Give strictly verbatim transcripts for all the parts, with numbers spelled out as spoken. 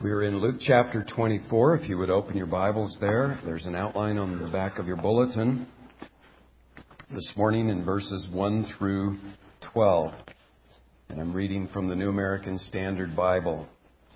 We're in Luke chapter twenty-four. If you would open your Bibles there, there's an outline on the back of your bulletin. This morning in verses one through twelve. And I'm reading from the New American Standard Bible.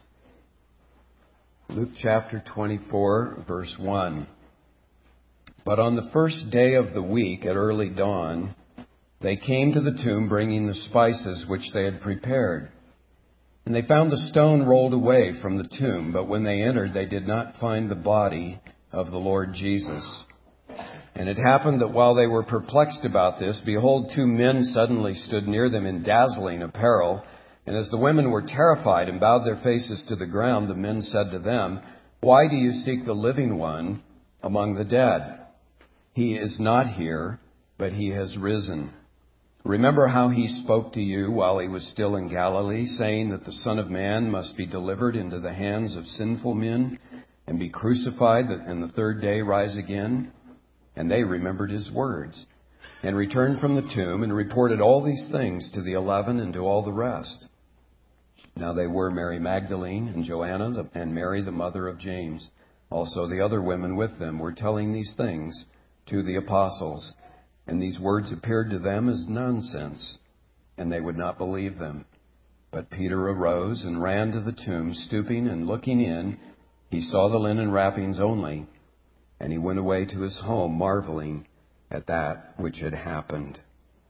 Luke chapter twenty-four, verse one. But on the first day of the week at early dawn, they came to the tomb bringing the spices which they had prepared. And they found the stone rolled away from the tomb, but when they entered, they did not find the body of the Lord Jesus. And it happened that while they were perplexed about this, behold, two men suddenly stood near them in dazzling apparel. And as the women were terrified and bowed their faces to the ground, the men said to them, "Why do you seek the living one among the dead? He is not here, but he has risen. Remember how he spoke to you while he was still in Galilee, saying that the Son of Man must be delivered into the hands of sinful men and be crucified, and the third day rise again?" And they remembered his words and returned from the tomb and reported all these things to the eleven and to all the rest. Now they were Mary Magdalene and Joanna and Mary, the mother of James. Also the other women with them were telling these things to the apostles. And these words appeared to them as nonsense, and they would not believe them. But Peter arose and ran to the tomb, stooping and looking in. He saw the linen wrappings only, and he went away to his home, marveling at that which had happened.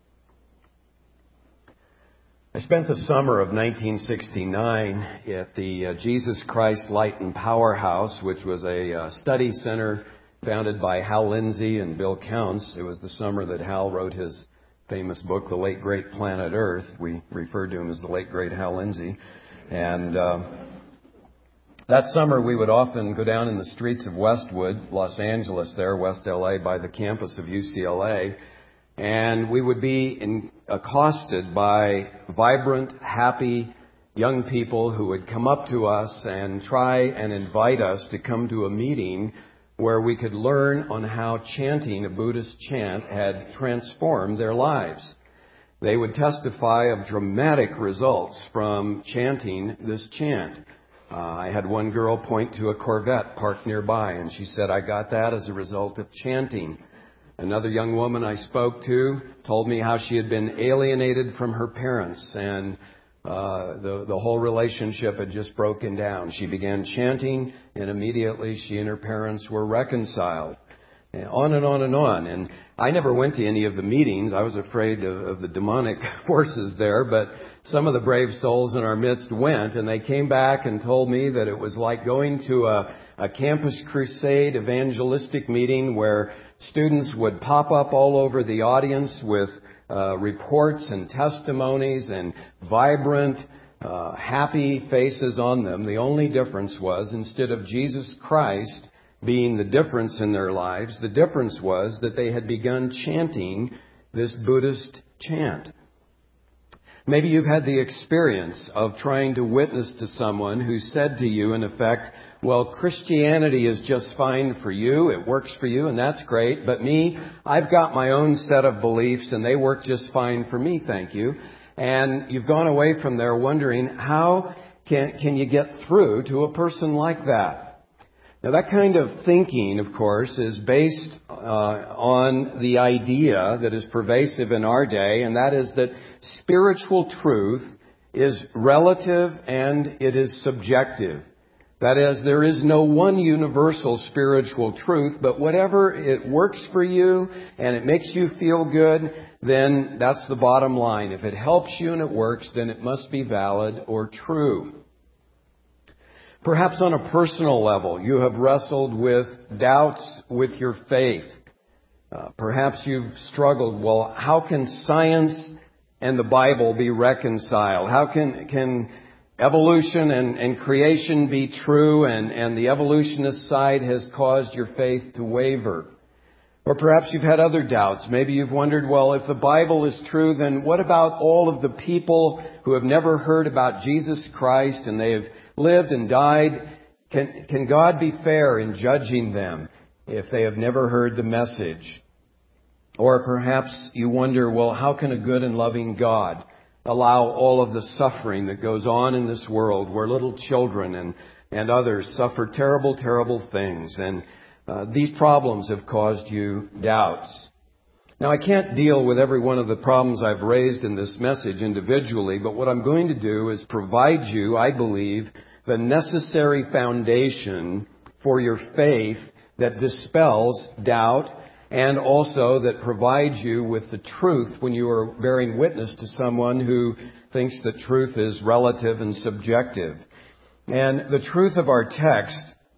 I spent the summer of nineteen sixty-nine at the uh, Jesus Christ Light and Power House, which was a uh, study center founded by Hal Lindsey and Bill Counts. It was the summer that Hal wrote his famous book, The Late Great Planet Earth. We referred to him as the late great Hal Lindsey. And uh, that summer we would often go down in the streets of Westwood, Los Angeles there, West L A, by the campus of U C L A. And we would be in, accosted by vibrant, happy young people who would come up to us and try and invite us to come to a meeting where we could learn on how chanting a Buddhist chant had transformed their lives. They would testify of dramatic results from chanting this chant. Uh, I had one girl point to a Corvette parked nearby, and she said, "I got that as a result of chanting." Another young woman I spoke to told me how she had been alienated from her parents, and Uh, the, the whole relationship had just broken down. She began chanting, and immediately she and her parents were reconciled. And on and on and on. And I never went to any of the meetings. I was afraid of, of the demonic forces there, but some of the brave souls in our midst went, and they came back and told me that it was like going to a, a campus crusade evangelistic meeting where students would pop up all over the audience with Uh, reports and testimonies and vibrant, uh, happy faces on them. The only difference was, instead of Jesus Christ being the difference in their lives, the difference was that they had begun chanting this Buddhist chant. Maybe you've had the experience of trying to witness to someone who said to you, in effect, "Well, Christianity is just fine for you. It works for you, and that's great. But me, I've got my own set of beliefs, and they work just fine for me, thank you." And you've gone away from there wondering, how can, can you get through to a person like that? Now, that kind of thinking, of course, is based uh, on the idea that is pervasive in our day, and that is that spiritual truth is relative and it is subjective. That is, there is no one universal spiritual truth, but whatever it works for you and it makes you feel good, then that's the bottom line. If it helps you and it works, then it must be valid or true. Perhaps on a personal level, you have wrestled with doubts with your faith. Uh, perhaps you've struggled, well, how can science and the Bible be reconciled? How can, can evolution and, and creation be true, and, and the evolutionist side has caused your faith to waver? Or perhaps you've had other doubts. Maybe you've wondered, well, if the Bible is true, then what about all of the people who have never heard about Jesus Christ and they have lived and died? Can, can God be fair in judging them if they have never heard the message? Or perhaps you wonder, well, how can a good and loving God allow all of the suffering that goes on in this world where little children and and others suffer terrible, terrible things. And uh, these problems have caused you doubts. Now, I can't deal with every one of the problems I've raised in this message individually, but what I'm going to do is provide you, I believe, the necessary foundation for your faith that dispels doubt and also that provides you with the truth when you are bearing witness to someone who thinks that truth is relative and subjective. And the truth of our text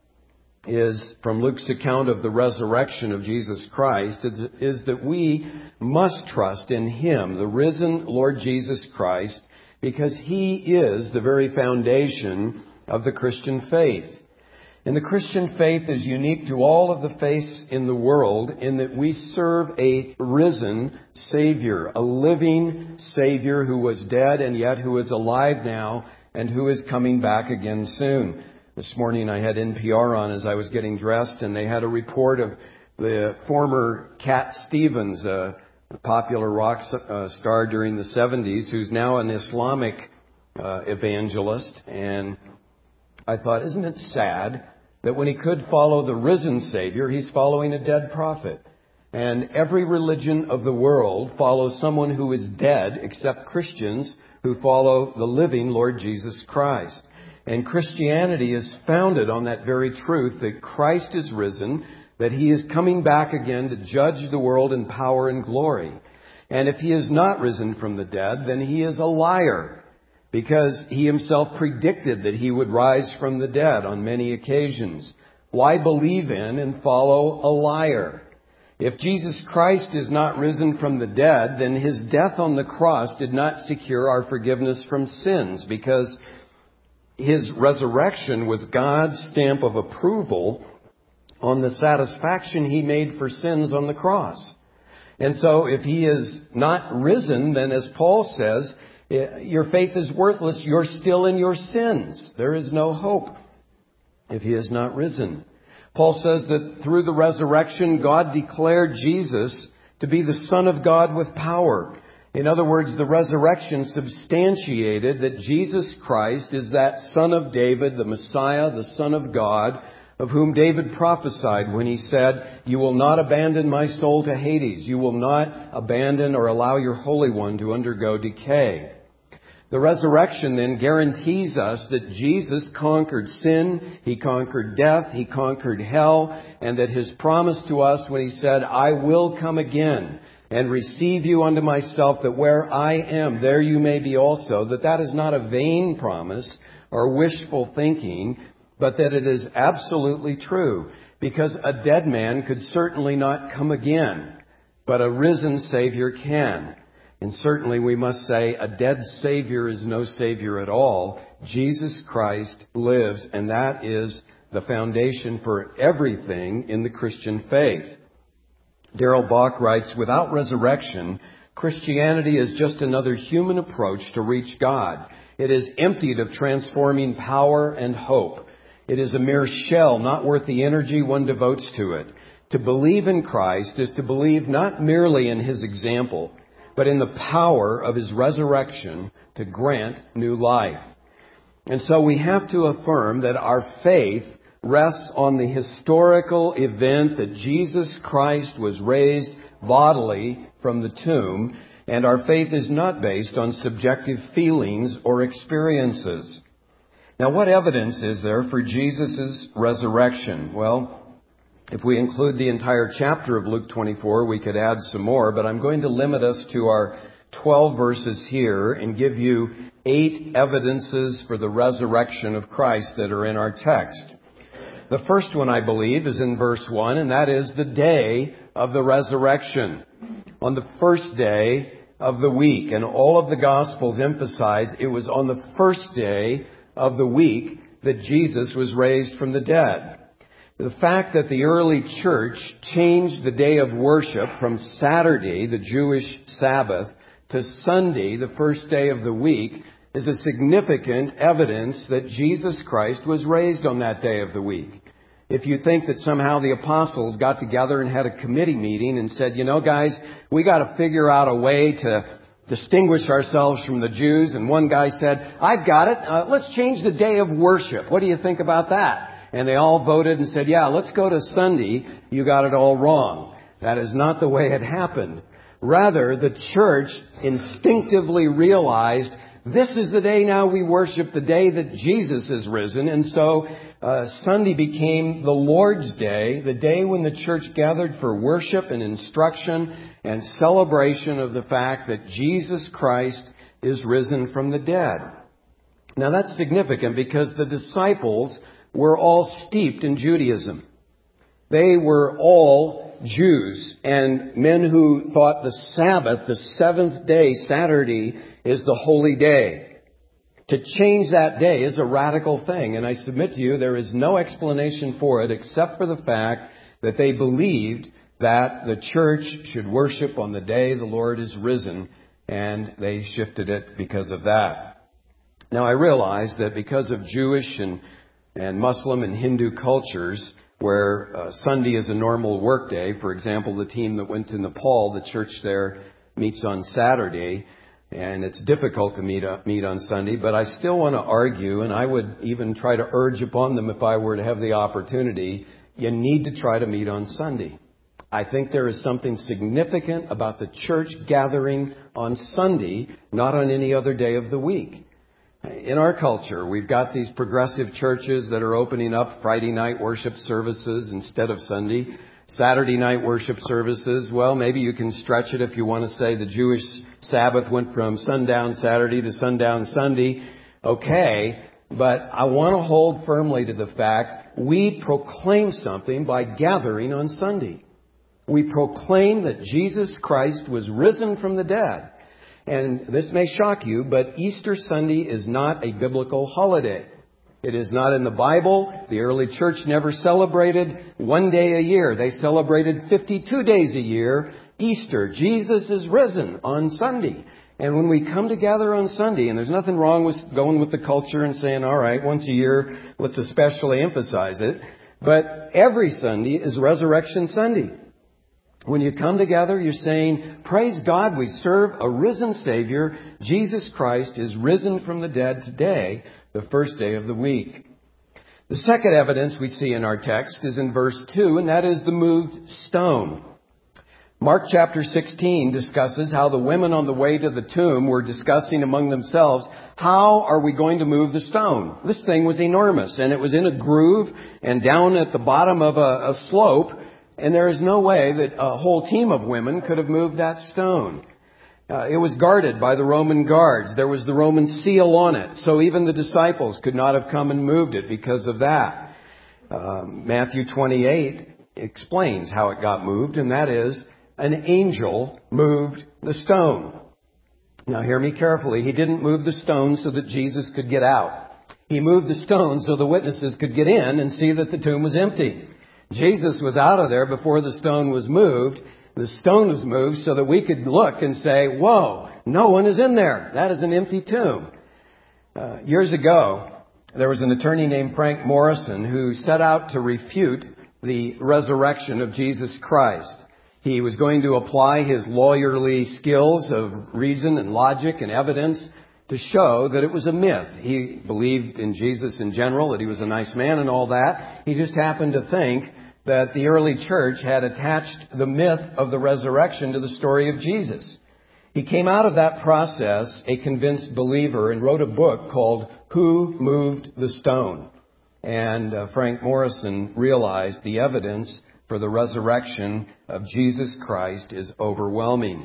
is, from Luke's account of the resurrection of Jesus Christ, is that we must trust in Him, the risen Lord Jesus Christ, because He is the very foundation of the Christian faith. And the Christian faith is unique to all of the faiths in the world in that we serve a risen Savior, a living Savior who was dead and yet who is alive now and who is coming back again soon. This morning I had N P R on as I was getting dressed, and they had a report of the former Cat Stevens, a popular rock uh, star during the seventies, who's now an Islamic uh, evangelist. And I thought, isn't it sad that when he could follow the risen Savior, he's following a dead prophet? And every religion of the world follows someone who is dead, except Christians who follow the living Lord Jesus Christ. And Christianity is founded on that very truth that Christ is risen, that He is coming back again to judge the world in power and glory. And if He is not risen from the dead, then He is a liar, because He Himself predicted that He would rise from the dead on many occasions. Why believe in and follow a liar? If Jesus Christ is not risen from the dead, then His death on the cross did not secure our forgiveness from sins, because His resurrection was God's stamp of approval on the satisfaction He made for sins on the cross. And so if He is not risen, then as Paul says, your faith is worthless. You're still in your sins. There is no hope if He is not risen. Paul says that through the resurrection, God declared Jesus to be the Son of God with power. In other words, the resurrection substantiated that Jesus Christ is that Son of David, the Messiah, the Son of God, of whom David prophesied when he said, "You will not abandon my soul to Hades. You will not abandon or allow your Holy One to undergo decay." The resurrection then guarantees us that Jesus conquered sin, He conquered death, He conquered hell, and that His promise to us when He said, "I will come again and receive you unto myself, that where I am, there you may be also," that that is not a vain promise or wishful thinking, but that it is absolutely true, because a dead man could certainly not come again, but a risen Savior can. And certainly we must say a dead Savior is no Savior at all. Jesus Christ lives, and that is the foundation for everything in the Christian faith. Darrell Bock writes, "Without resurrection, Christianity is just another human approach to reach God. It is emptied of transforming power and hope. It is a mere shell, not worth the energy one devotes to it. To believe in Christ is to believe not merely in His example, but in the power of His resurrection to grant new life." And so we have to affirm that our faith rests on the historical event that Jesus Christ was raised bodily from the tomb, and our faith is not based on subjective feelings or experiences. Now, what evidence is there for Jesus' resurrection? Well, if we include the entire chapter of Luke twenty-four, we could add some more, but I'm going to limit us to our twelve verses here and give you eight evidences for the resurrection of Christ that are in our text. The first one, I believe, is in verse one, and that is the day of the resurrection. On the first day of the week, and all of the Gospels emphasize it was on the first day of the week that Jesus was raised from the dead. The fact that the early church changed the day of worship from Saturday, the Jewish Sabbath, to Sunday, the first day of the week, is a significant evidence that Jesus Christ was raised on that day of the week. If you think that somehow the apostles got together and had a committee meeting and said, you know, guys, we got to figure out a way to distinguish ourselves from the Jews. And one guy said, I've got it. Uh, let's change the day of worship. What do you think about that? And they all voted and said, yeah, let's go to Sunday. You got it all wrong. That is not the way it happened. Rather, the church instinctively realized this is the day now we worship, the day that Jesus is risen. And so uh, Sunday became the Lord's Day, the day when the church gathered for worship and instruction and celebration of the fact that Jesus Christ is risen from the dead. Now that's significant because the disciples were all steeped in Judaism. They were all Jews and men who thought the Sabbath, the seventh day, Saturday, is the holy day. To change that day is a radical thing, and I submit to you there is no explanation for it except for the fact that they believed that the church should worship on the day the Lord is risen, and they shifted it because of that. Now I realize that because of Jewish and, and Muslim and Hindu cultures, where uh, Sunday is a normal work day, for example, the team that went to Nepal, the church there meets on Saturday, and it's difficult to meet, uh, meet on Sunday, but I still want to argue, and I would even try to urge upon them if I were to have the opportunity, you need to try to meet on Sunday. I think there is something significant about the church gathering on Sunday, not on any other day of the week. In our culture, we've got these progressive churches that are opening up Friday night worship services instead of Sunday. Saturday night worship services, well, maybe you can stretch it if you want to say the Jewish Sabbath went from sundown Saturday to sundown Sunday. Okay, but I want to hold firmly to the fact we proclaim something by gathering on Sunday. We proclaim that Jesus Christ was risen from the dead. And this may shock you, but Easter Sunday is not a biblical holiday. It is not in the Bible. The early church never celebrated one day a year. They celebrated fifty-two days a year. Easter, Jesus is risen on Sunday. And when we come together on Sunday, and there's nothing wrong with going with the culture and saying, all right, once a year, let's especially emphasize it. But every Sunday is Resurrection Sunday. When you come together, you're saying, praise God, we serve a risen Savior. Jesus Christ is risen from the dead today, the first day of the week. The second evidence we see in our text is in verse two, and that is the moved stone. Mark chapter sixteen discusses how the women on the way to the tomb were discussing among themselves, how are we going to move the stone? This thing was enormous, and it was in a groove and down at the bottom of a, a slope. And there is no way that a whole team of women could have moved that stone. Uh, it was guarded by the Roman guards. There was the Roman seal on it. So even the disciples could not have come and moved it because of that. Uh, Matthew twenty-eight explains how it got moved, and that is an angel moved the stone. Now hear me carefully. He didn't move the stone so that Jesus could get out. He moved the stone so the witnesses could get in and see that the tomb was empty. Jesus was out of there before the stone was moved. The stone was moved so that we could look and say, whoa, no one is in there. That is an empty tomb. Uh, years ago, there was an attorney named Frank Morrison who set out to refute the resurrection of Jesus Christ. He was going to apply his lawyerly skills of reason and logic and evidence to show that it was a myth. He believed in Jesus in general, that he was a nice man and all that. He just happened to think that the early church had attached the myth of the resurrection to the story of Jesus. He came out of that process a convinced believer and wrote a book called Who Moved the Stone? And uh, Frank Morrison realized the evidence for the resurrection of Jesus Christ is overwhelming.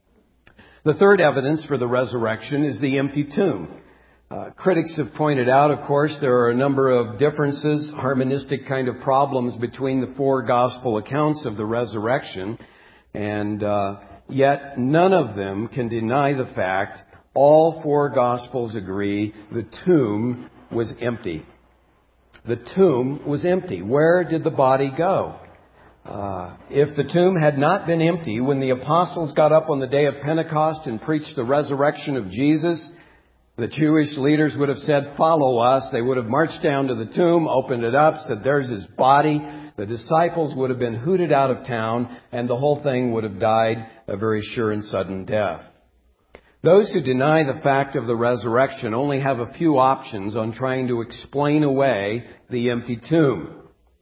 The third evidence for the resurrection is the empty tomb. Uh, critics have pointed out, of course, there are a number of differences, harmonistic kind of problems between the four gospel accounts of the resurrection, and uh, yet none of them can deny the fact all four gospels agree the tomb was empty. The tomb was empty. Where did the body go? Uh, if the tomb had not been empty when the apostles got up on the day of Pentecost and preached the resurrection of Jesus, the Jewish leaders would have said, follow us. They would have marched down to the tomb, opened it up, said, there's his body. The disciples would have been hooted out of town, and the whole thing would have died a very sure and sudden death. Those who deny the fact of the resurrection only have a few options on trying to explain away the empty tomb.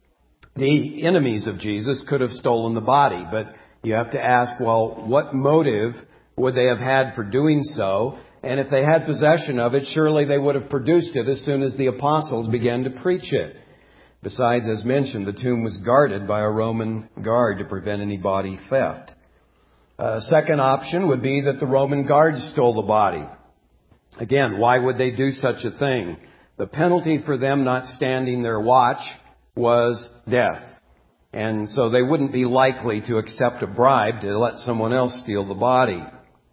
The enemies of Jesus could have stolen the body, but you have to ask, well, what motive would they have had for doing so? And if they had possession of it, surely they would have produced it as soon as the apostles began to preach it. Besides, as mentioned, the tomb was guarded by a Roman guard to prevent any body theft. A second option would be that the Roman guards stole the body. Again, why would they do such a thing? The penalty for them not standing their watch was death. And so they wouldn't be likely to accept a bribe to let someone else steal the body.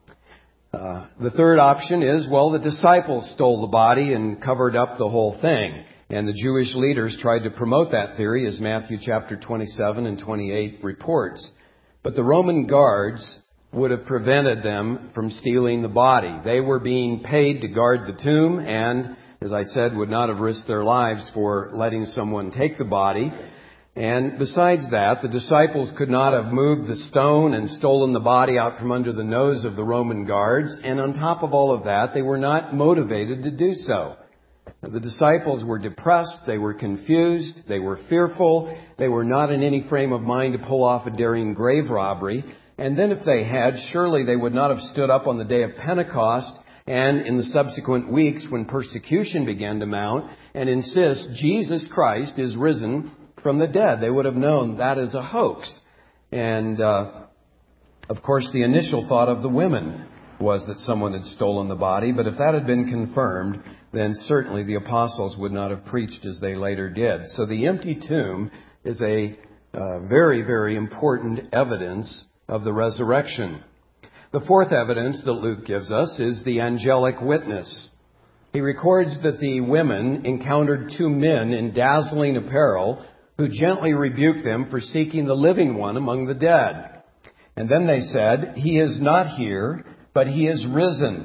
Uh, the third option is, well, the disciples stole the body and covered up the whole thing. And the Jewish leaders tried to promote that theory, as Matthew chapter twenty-seven and twenty-eight reports. But the Roman guards would have prevented them from stealing the body. They were being paid to guard the tomb and, as I said, would not have risked their lives for letting someone take the body. And besides that, the disciples could not have moved the stone and stolen the body out from under the nose of the Roman guards. And on top of all of that, they were not motivated to do so. The disciples were depressed, they were confused, they were fearful, they were not in any frame of mind to pull off a daring grave robbery. And then if they had, surely they would not have stood up on the day of Pentecost and in the subsequent weeks when persecution began to mount and insist Jesus Christ is risen from the dead. They would have known that is a hoax. And, uh, of course, the initial thought of the women was that someone had stolen the body. But if that had been confirmed, then certainly the apostles would not have preached as they later did. So the empty tomb is a uh, very, very important evidence of the resurrection. The fourth evidence that Luke gives us is the angelic witness. He records that the women encountered two men in dazzling apparel who gently rebuked them for seeking the living one among the dead. And then they said, "He is not here, but he is risen."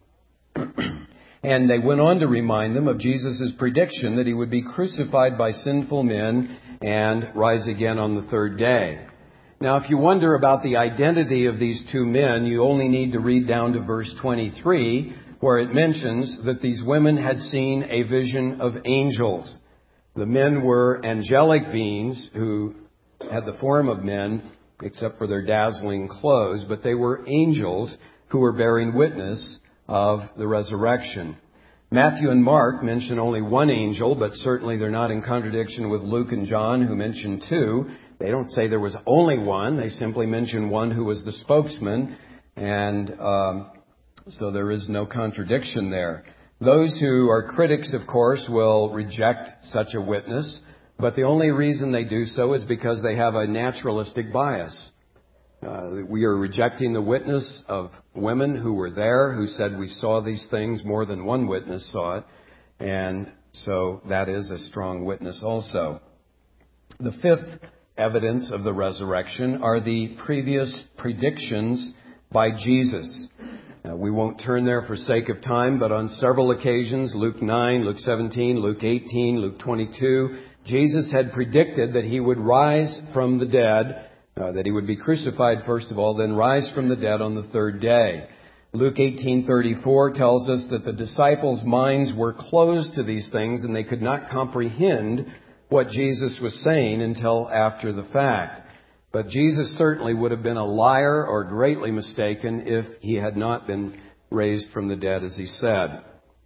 And they went on to remind them of Jesus' prediction that he would be crucified by sinful men and rise again on the third day. Now, if you wonder about the identity of these two men, you only need to read down to verse twenty-three, where it mentions that these women had seen a vision of angels. The men were angelic beings who had the form of men, except for their dazzling clothes, but they were angels who were bearing witness of the resurrection. Matthew and Mark mention only one angel, but certainly they're not in contradiction with Luke and John, who mention two. They don't say there was only one. They simply mention one who was the spokesman, and um, so there is no contradiction there. Those who are critics, of course, will reject such a witness, but the only reason they do so is because they have a naturalistic bias. Uh, we are rejecting the witness of women who were there, who said we saw these things. More than one witness saw it. And so that is a strong witness also. The fifth evidence of the resurrection are the previous predictions by Jesus. Uh, we won't turn there for sake of time, but on several occasions, Luke nine, Luke seventeen, Luke eighteen, Luke twenty-two, Jesus had predicted that he would rise from the dead. Uh, that he would be crucified first of all, then rise from the dead on the third day. Luke eighteen thirty-four tells us that the disciples' minds were closed to these things and they could not comprehend what Jesus was saying until after the fact. But Jesus certainly would have been a liar or greatly mistaken if he had not been raised from the dead, as he said.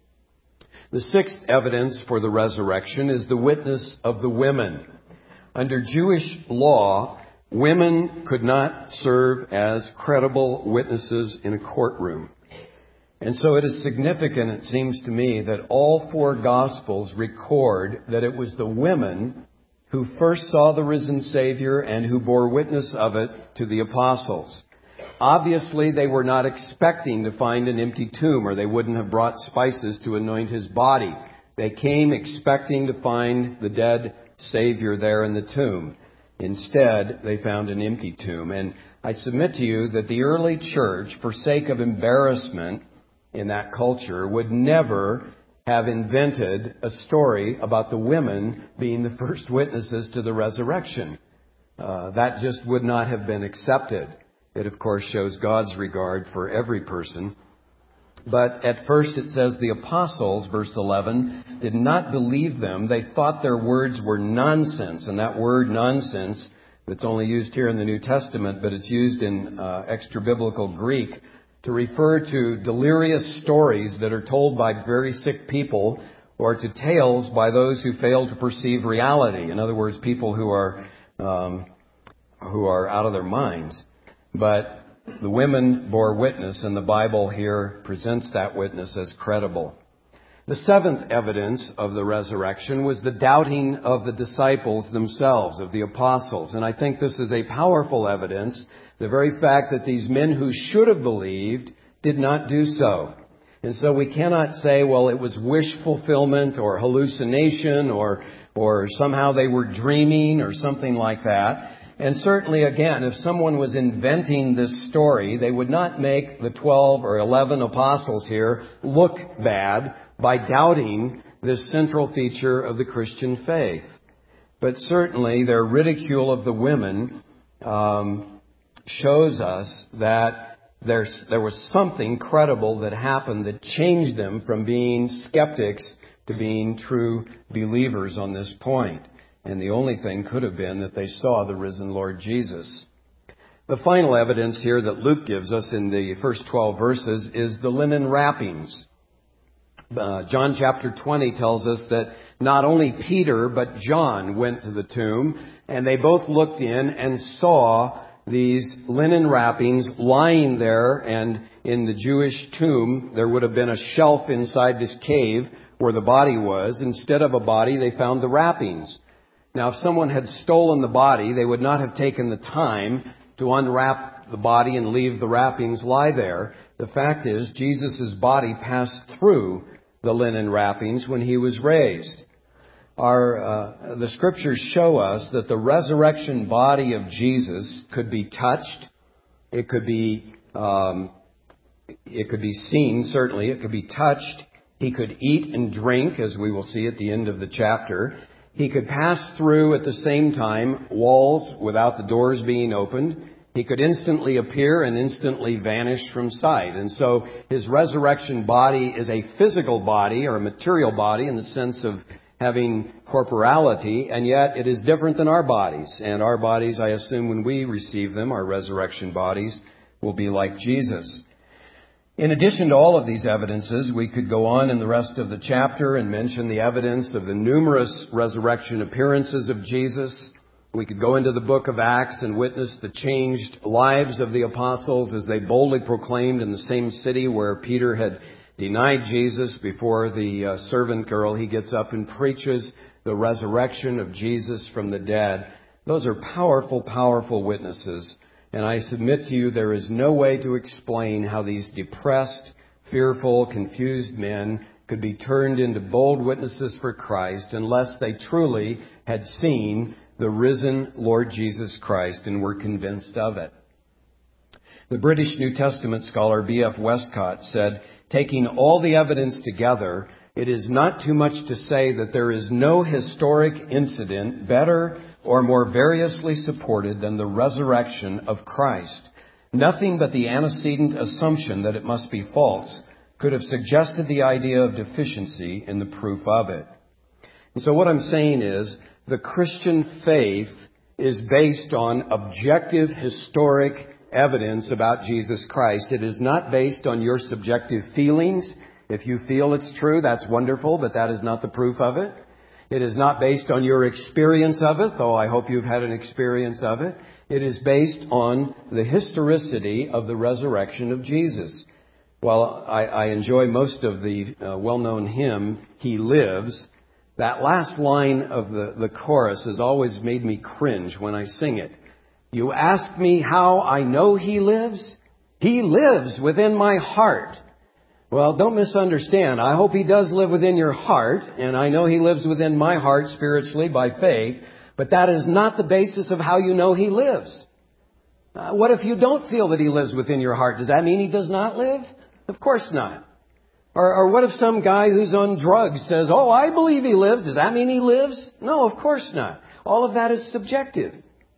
The sixth evidence for the resurrection is the witness of the women. Under Jewish law, women could not serve as credible witnesses in a courtroom. And so it is significant, it seems to me, that all four Gospels record that it was the women who first saw the risen Savior and who bore witness of it to the apostles. Obviously, they were not expecting to find an empty tomb, or they wouldn't have brought spices to anoint his body. They came expecting to find the dead Savior there in the tomb. Instead, they found an empty tomb. And I submit to you that the early church, for sake of embarrassment in that culture, would never have invented a story about the women being the first witnesses to the resurrection. Uh, that just would not have been accepted. It, of course, shows God's regard for every person. But at first it says the apostles, verse eleven, did not believe them. They thought their words were nonsense. And that word nonsense, it's only used here in the New Testament, but it's used in uh, extra-biblical Greek to refer to delirious stories that are told by very sick people, or to tales by those who fail to perceive reality. In other words, people who are um, who are out of their minds. But the women bore witness, and the Bible here presents that witness as credible. The seventh evidence of the resurrection was the doubting of the disciples themselves, of the apostles. And I think this is a powerful evidence, the very fact that these men who should have believed did not do so. And so we cannot say, well, it was wish fulfillment or hallucination or or somehow they were dreaming or something like that. And certainly, again, if someone was inventing this story, they would not make the twelve or eleven apostles here look bad by doubting this central feature of the Christian faith. But certainly their ridicule of the women um, shows us that there's, there was something credible that happened that changed them from being skeptics to being true believers on this point. And the only thing could have been that they saw the risen Lord Jesus. The final evidence here that Luke gives us in the first twelve verses is the linen wrappings. Uh, John chapter twenty tells us that not only Peter but John went to the tomb, and they both looked in and saw these linen wrappings lying there. And in the Jewish tomb, there would have been a shelf inside this cave where the body was. Instead of a body, they found the wrappings. Now, if someone had stolen the body, they would not have taken the time to unwrap the body and leave the wrappings lie there. The fact is, Jesus' body passed through the linen wrappings when he was raised. Our, uh, the scriptures show us that the resurrection body of Jesus could be touched. It could be, um, it could be seen, certainly. It could be touched. He could eat and drink, as we will see at the end of the chapter. He could pass through at the same time walls without the doors being opened. He could instantly appear and instantly vanish from sight. And so his resurrection body is a physical body or a material body in the sense of having corporality, and yet it is different than our bodies. And our bodies, I assume, when we receive them, our resurrection bodies, will be like Jesus. In addition to all of these evidences, we could go on in the rest of the chapter and mention the evidence of the numerous resurrection appearances of Jesus. We could go into the book of Acts and witness the changed lives of the apostles as they boldly proclaimed in the same city where Peter had denied Jesus before the uh, servant girl. He gets up and preaches the resurrection of Jesus from the dead. Those are powerful, powerful witnesses. And I submit to you, there is no way to explain how these depressed, fearful, confused men could be turned into bold witnesses for Christ unless they truly had seen the risen Lord Jesus Christ and were convinced of it. The British New Testament scholar B F Westcott said, taking all the evidence together, it is not too much to say that there is no historic incident better or more variously supported than the resurrection of Christ. Nothing but the antecedent assumption that it must be false could have suggested the idea of deficiency in the proof of it. And so what I'm saying is, the Christian faith is based on objective, historic evidence about Jesus Christ. It is not based on your subjective feelings. If you feel it's true, that's wonderful, but that is not the proof of it. It is not based on your experience of it, though I hope you've had an experience of it. It is based on the historicity of the resurrection of Jesus. Well, I, I enjoy most of the uh, well-known hymn, He Lives. That last line of the, the chorus has always made me cringe when I sing it. You ask me how I know He lives? He lives within my heart. Well, don't misunderstand. I hope He does live within your heart, and I know He lives within my heart spiritually by faith, but that is not the basis of how you know He lives. Uh, what if you don't feel that He lives within your heart? Does that mean He does not live? Of course not. Or, or what if some guy who's on drugs says, oh, I believe He lives. Does that mean He lives? No, of course not. All of that is subjective.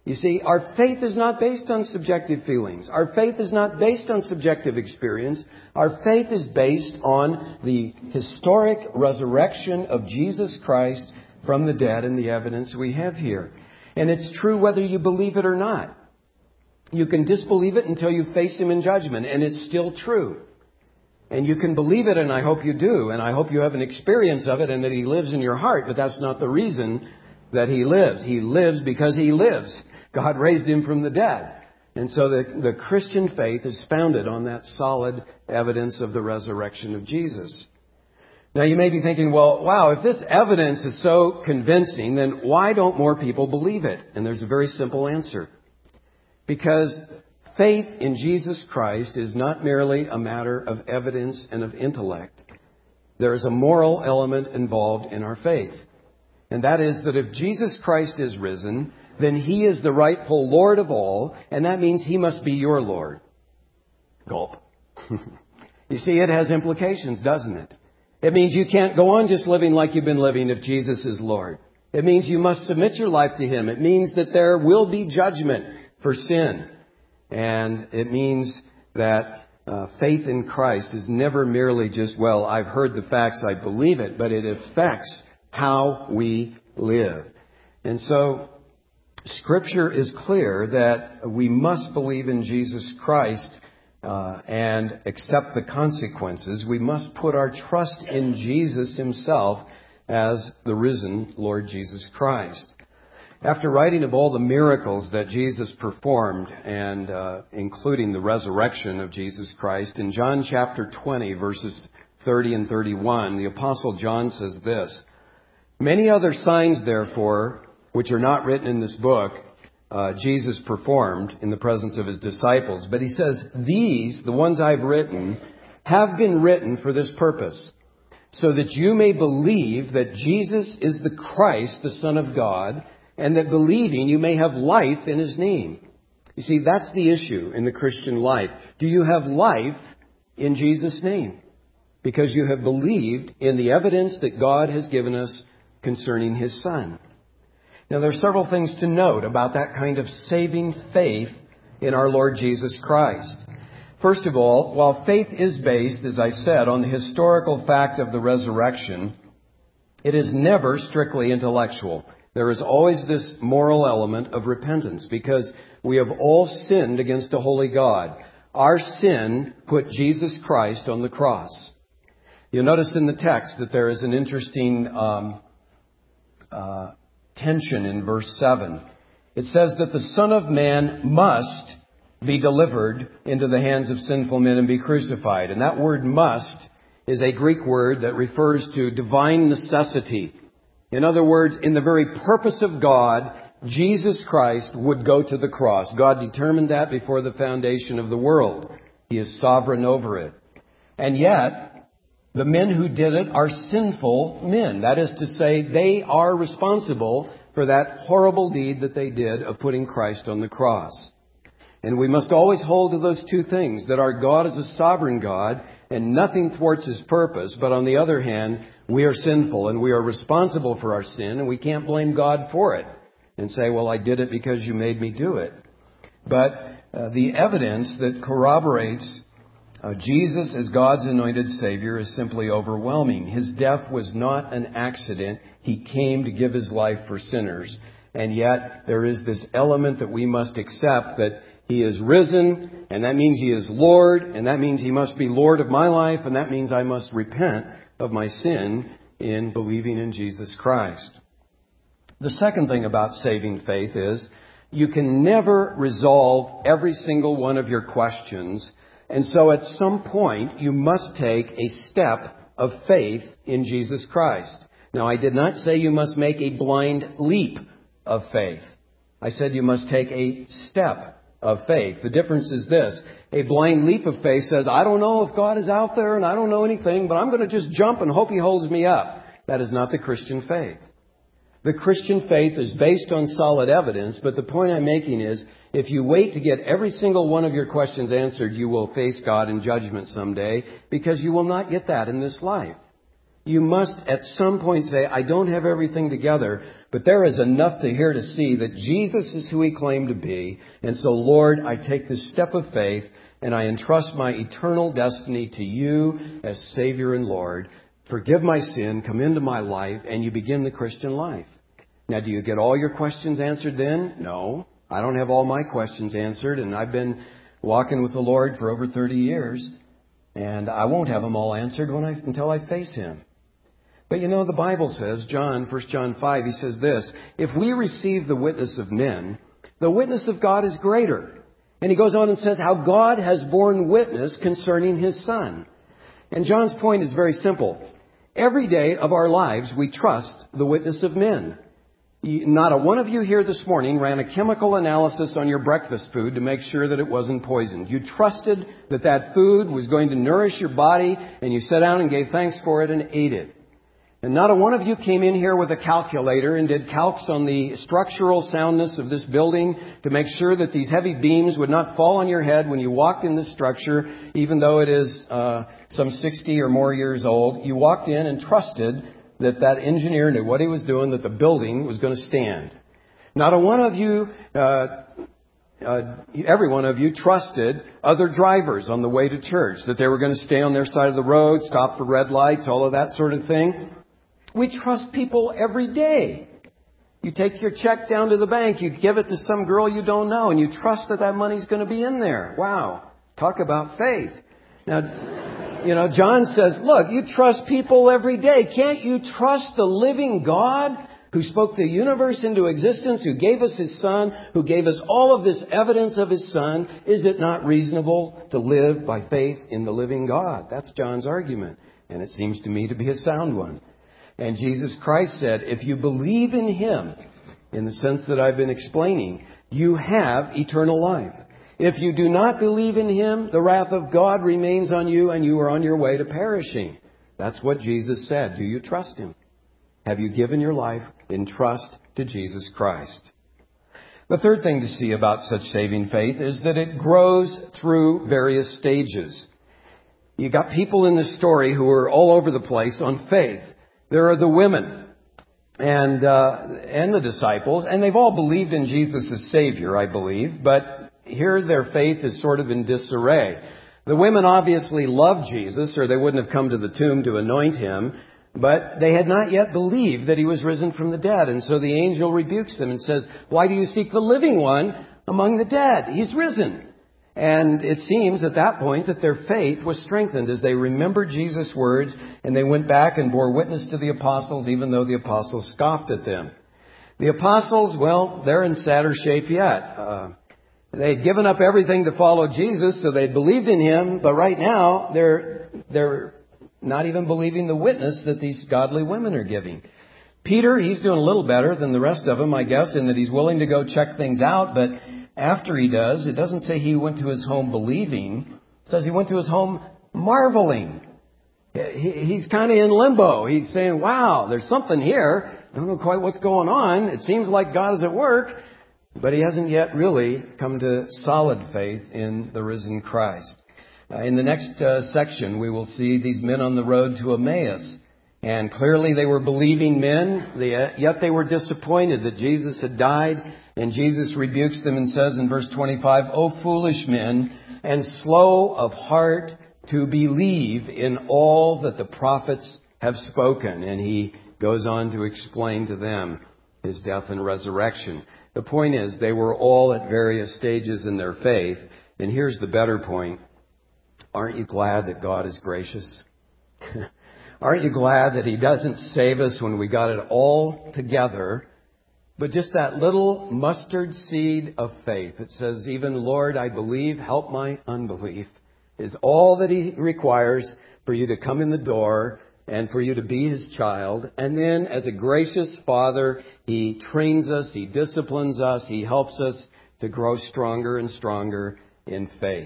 You see, our faith is not based on subjective feelings. Our faith is not based on subjective experience. Our faith is based on the historic resurrection of Jesus Christ from the dead and the evidence we have here. And it's true whether you believe it or not. You can disbelieve it until you face Him in judgment, and it's still true. And you can believe it, and I hope you do, and I hope you have an experience of it and that He lives in your heart, but that's not the reason that He lives. He lives because He lives. God raised Him from the dead. And so the, the Christian faith is founded on that solid evidence of the resurrection of Jesus. Now you may be thinking, well, wow, if this evidence is so convincing, then why don't more people believe it? And there's a very simple answer. Because faith in Jesus Christ is not merely a matter of evidence and of intellect. There is a moral element involved in our faith. And that is that if Jesus Christ is risen, then He is the rightful Lord of all, and that means He must be your Lord. Gulp. You see, it has implications, doesn't it? It means you can't go on just living like you've been living if Jesus is Lord. It means you must submit your life to Him. It means that there will be judgment for sin. And it means that uh, faith in Christ is never merely just, well, I've heard the facts, I believe it, but it affects how we live. And so Scripture is clear that we must believe in Jesus Christ uh, and accept the consequences. We must put our trust in Jesus Himself as the risen Lord Jesus Christ. After writing of all the miracles that Jesus performed, and uh, including the resurrection of Jesus Christ, in John chapter twenty, verses thirty and thirty-one, the Apostle John says this, "Many other signs, therefore, which are not written in this book, uh, Jesus performed in the presence of His disciples. But He says, these, the ones I've written, have been written for this purpose, so that you may believe that Jesus is the Christ, the Son of God, and that believing you may have life in His name." You see, that's the issue in the Christian life. Do you have life in Jesus' name? Because you have believed in the evidence that God has given us concerning His Son. Now, there are several things to note about that kind of saving faith in our Lord Jesus Christ. First of all, while faith is based, as I said, on the historical fact of the resurrection, it is never strictly intellectual. There is always this moral element of repentance because we have all sinned against a holy God. Our sin put Jesus Christ on the cross. You'll notice in the text that there is an interesting um, uh, tension in verse seven. It says that the Son of Man must be delivered into the hands of sinful men and be crucified. And that word must is a Greek word that refers to divine necessity. In other words, in the very purpose of God, Jesus Christ would go to the cross. God determined that before the foundation of the world. He is sovereign over it. And yet, the men who did it are sinful men. That is to say, they are responsible for that horrible deed that they did of putting Christ on the cross. And we must always hold to those two things, that our God is a sovereign God and nothing thwarts His purpose. But on the other hand, we are sinful and we are responsible for our sin, and we can't blame God for it and say, well, I did it because you made me do it. But uh, the evidence that corroborates uh, Jesus as God's anointed Savior is simply overwhelming. His death was not an accident. He came to give His life for sinners. And yet there is this element that we must accept, that He is risen, and that means He is Lord, and that means He must be Lord of my life, and that means I must repent of my sin in believing in Jesus Christ. The second thing about saving faith is you can never resolve every single one of your questions, and so at some point you must take a step of faith in Jesus Christ. Now, I did not say you must make a blind leap of faith. I said you must take a step of faith. The difference is this. A blind leap of faith says, I don't know if God is out there and I don't know anything, but I'm going to just jump and hope He holds me up. That is not the Christian faith. The Christian faith is based on solid evidence, but the point I'm making is, if you wait to get every single one of your questions answered, you will face God in judgment someday, because you will not get that in this life. You must at some point say, I don't have everything together, but there is enough to here to see that Jesus is who He claimed to be. And so, Lord, I take this step of faith and I entrust my eternal destiny to You as Savior and Lord. Forgive my sin, come into my life, and you begin the Christian life. Now, do you get all your questions answered then? No. I don't have all my questions answered, and I've been walking with the Lord for over thirty years, and I won't have them all answered when I, until I face Him. But you know, the Bible says, John, First John five, he says this, if we receive the witness of men, the witness of God is greater. And he goes on and says how God has borne witness concerning His Son. And John's point is very simple. Every day of our lives, we trust the witness of men. Not a one of you here this morning ran a chemical analysis on your breakfast food to make sure that it wasn't poisoned. You trusted that that food was going to nourish your body, and you sat down and gave thanks for it and ate it. And not a one of you came in here with a calculator and did calcs on the structural soundness of this building to make sure that these heavy beams would not fall on your head when you walked in this structure, even though it is uh, some sixty or more years old. You walked in and trusted that that engineer knew what he was doing, that the building was going to stand. Not a one of you, uh, uh, every one of you trusted other drivers on the way to church, that they were going to stay on their side of the road, stop for red lights, all of that sort of thing. We trust people every day. You take your check down to the bank, you give it to some girl you don't know, and you trust that that money's going to be in there. Wow. Talk about faith. Now, you know, John says, look, you trust people every day. Can't you trust the living God who spoke the universe into existence, who gave us His Son, who gave us all of this evidence of His Son? Is it not reasonable to live by faith in the living God? That's John's argument. And it seems to me to be a sound one. And Jesus Christ said, if you believe in Him, in the sense that I've been explaining, you have eternal life. If you do not believe in Him, the wrath of God remains on you and you are on your way to perishing. That's what Jesus said. Do you trust Him? Have you given your life in trust to Jesus Christ? The third thing to see about such saving faith is that it grows through various stages. You got people in this story who are all over the place on faith. There are the women and uh, and the disciples, and they've all believed in Jesus as Savior, I believe, but here their faith is sort of in disarray. The women obviously loved Jesus, or they wouldn't have come to the tomb to anoint Him, but they had not yet believed that He was risen from the dead, and so the angel rebukes them and says, why do you seek the living one among the dead? He's risen. And it seems at that point that their faith was strengthened as they remembered Jesus' words, and they went back and bore witness to the apostles, even though the apostles scoffed at them. The apostles, well, they're in sadder shape yet. Uh, they'd given up everything to follow Jesus, so they believed in Him, but right now they're they're not even believing the witness that these godly women are giving. Peter, he's doing a little better than the rest of them, I guess, in that he's willing to go check things out, but after he does, it doesn't say he went to his home believing. It says he went to his home marveling. He's kind of in limbo. He's saying, wow, there's something here. I don't know quite what's going on. It seems like God is at work. But he hasn't yet really come to solid faith in the risen Christ. Uh, in the next uh, section, we will see these men on the road to Emmaus. And clearly they were believing men, yet they were disappointed that Jesus had died. And Jesus rebukes them and says in verse twenty-five, O foolish men, and slow of heart to believe in all that the prophets have spoken. And he goes on to explain to them His death and resurrection. The point is, they were all at various stages in their faith. And here's the better point. Aren't you glad that God is gracious? Aren't you glad that He doesn't save us when we got it all together, but just that little mustard seed of faith? It says, even Lord, I believe, help my unbelief, is all that He requires for you to come in the door and for you to be His child. And then as a gracious Father, He trains us, He disciplines us, He helps us to grow stronger and stronger in faith.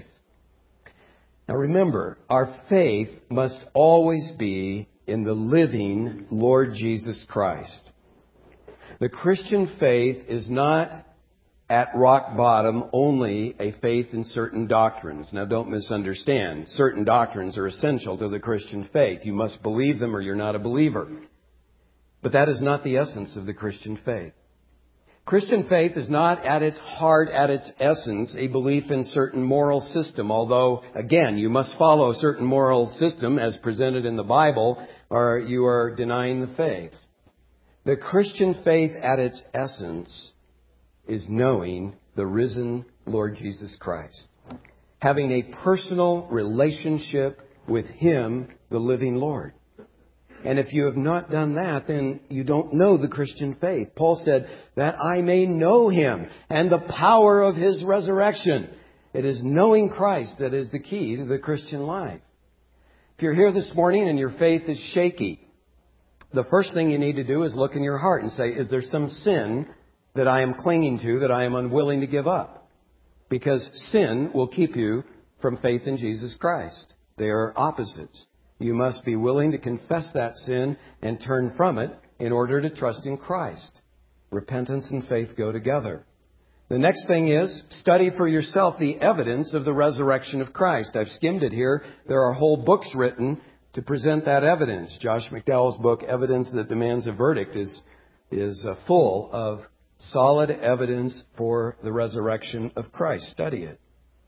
Now remember, our faith must always be in the living Lord Jesus Christ. The Christian faith is not at rock bottom only a faith in certain doctrines. Now, don't misunderstand. Certain doctrines are essential to the Christian faith. You must believe them or you're not a believer. But that is not the essence of the Christian faith. Christian faith is not at its heart, at its essence, a belief in certain moral system. Although, again, you must follow a certain moral system as presented in the Bible, or you are denying the faith. The Christian faith at its essence is knowing the risen Lord Jesus Christ. Having a personal relationship with Him, the living Lord. And if you have not done that, then you don't know the Christian faith. Paul said, that I may know Him and the power of His resurrection. It is knowing Christ that is the key to the Christian life. If you're here this morning and your faith is shaky, the first thing you need to do is look in your heart and say, is there some sin that I am clinging to that I am unwilling to give up? Because sin will keep you from faith in Jesus Christ. They are opposites. You must be willing to confess that sin and turn from it in order to trust in Christ. Repentance and faith go together. The next thing is, study for yourself the evidence of the resurrection of Christ. I've skimmed it here. There are whole books written to present that evidence. Josh McDowell's book, Evidence That Demands a Verdict, is, is uh, full of solid evidence for the resurrection of Christ. Study it.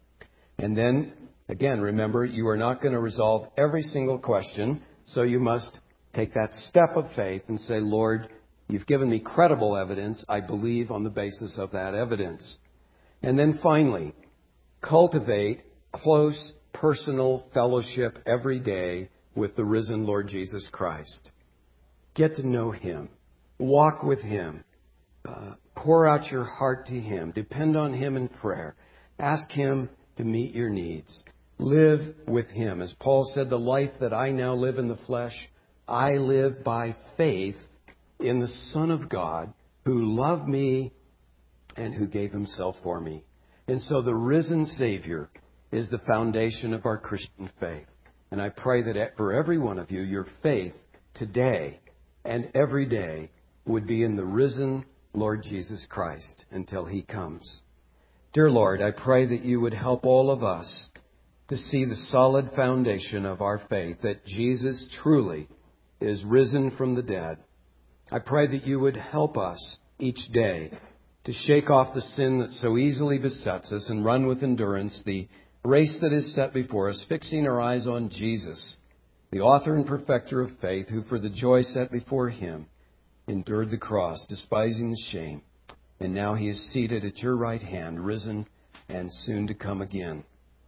And then, again, remember, you are not going to resolve every single question, so you must take that step of faith and say, Lord, You've given me credible evidence. I believe on the basis of that evidence. And then finally, cultivate close personal fellowship every day with the risen Lord Jesus Christ. Get to know Him. Walk with Him. Uh, pour out your heart to Him. Depend on Him in prayer. Ask Him to meet your needs. Live with Him. As Paul said, the life that I now live in the flesh, I live by faith in the Son of God who loved me and who gave Himself for me. And so the risen Savior is the foundation of our Christian faith. And I pray that for every one of you, your faith today and every day would be in the risen Lord Jesus Christ until He comes. Dear Lord, I pray that You would help all of us to see the solid foundation of our faith, that Jesus truly is risen from the dead. I pray that You would help us each day to shake off the sin that so easily besets us and run with endurance the race that is set before us, fixing our eyes on Jesus, the author and perfecter of faith, who for the joy set before Him endured the cross, despising the shame. And now He is seated at Your right hand, risen and soon to come again.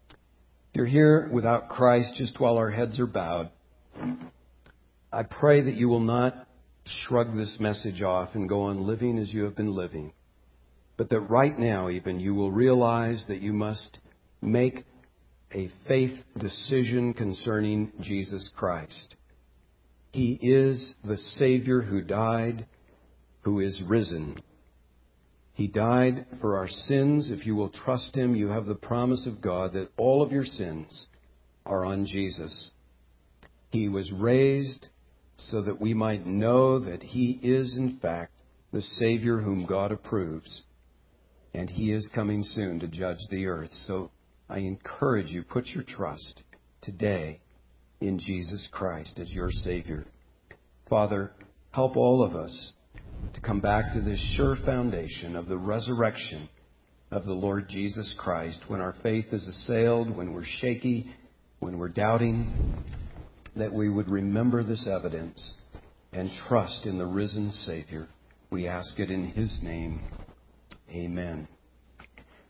If you're here without Christ, just while our heads are bowed, I pray that you will not shrug this message off and go on living as you have been living, but that right now even you will realize that you must make a faith decision concerning Jesus Christ. He is the Savior who died, who is risen. He died for our sins. If you will trust Him, you have the promise of God that all of your sins are on Jesus. He was raised so that we might know that He is, in fact, the Savior whom God approves. And He is coming soon to judge the earth. So I encourage you, put your trust today in Jesus Christ as your Savior. Father, help all of us to come back to this sure foundation of the resurrection of the Lord Jesus Christ when our faith is assailed, when we're shaky, when we're doubting, that we would remember this evidence and trust in the risen Savior. We ask it in His name. Amen.